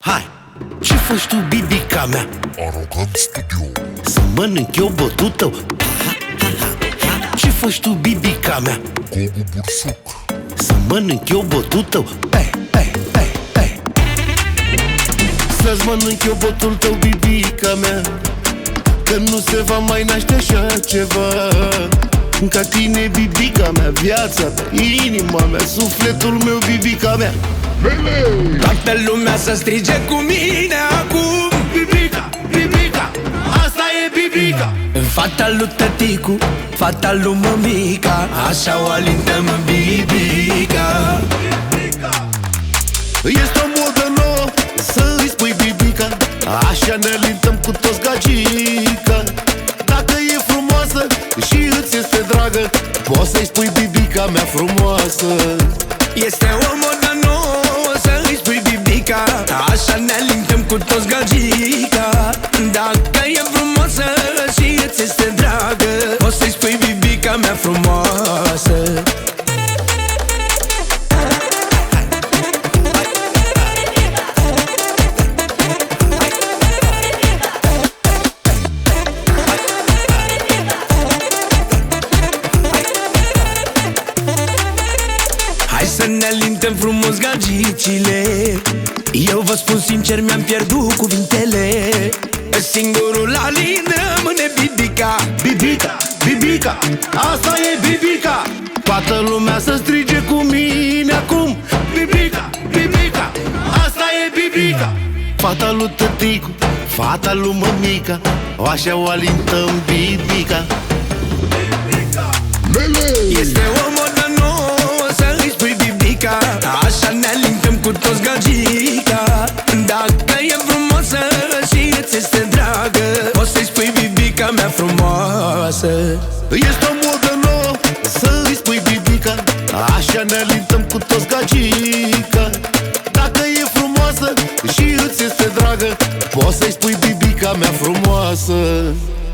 Hai, ce faci tu, bibica mea? Arogant Studio. Să mănânc eu botul tău. Ce faci tu, bibica mea? Gogu Bursuc. Să mănânc eu botul tău. Să-ți mănânc eu botul tău, bibica mea, că nu se va mai naște așa ceva ca tine, bibica mea. Viața mea, inima mea, sufletul meu, bibica mea. Toată lumea să strige cu mine acum: Bibica, bibica, asta e bibica. fata lui tăticu, fata lui mămica, așa o alintăm în bibica. Este o modă nouă să îi spui bibica, așa ne alintăm cu toți gagica. Dacă e frumoasă și îți este dragă, poți să-i spui bibica mea frumoasă. Este o modă nouă să îi spui bibica, așa ne alintăm cu toți gagica. Dacă e frumoasă și îți este dragă, poți să-i spui bibica mea frumoasă. Să ne alintăm frumos gagicile. Eu vă spun sincer, mi-am pierdut cuvintele. Singurul alin rămâne bibica. Bibica, bibica, asta e bibica. Toată lumea să strige cu mine acum: Bibica, bibica, asta e bibica. Fata lui tăticu, fata lui mămica, așa o alintăm, bibica. Este o modă nouă să îi spui bibica, așa ne alintăm cu toți gagica. Dacă e frumoasă și îți este dragă, poți să-i spui bibica mea frumoasă. Este o modă nouă să îi spui bibica, așa ne alintăm cu toți gagica. Dacă e frumoasă și îți este dragă, poți să-i spui bibica mea frumoasă.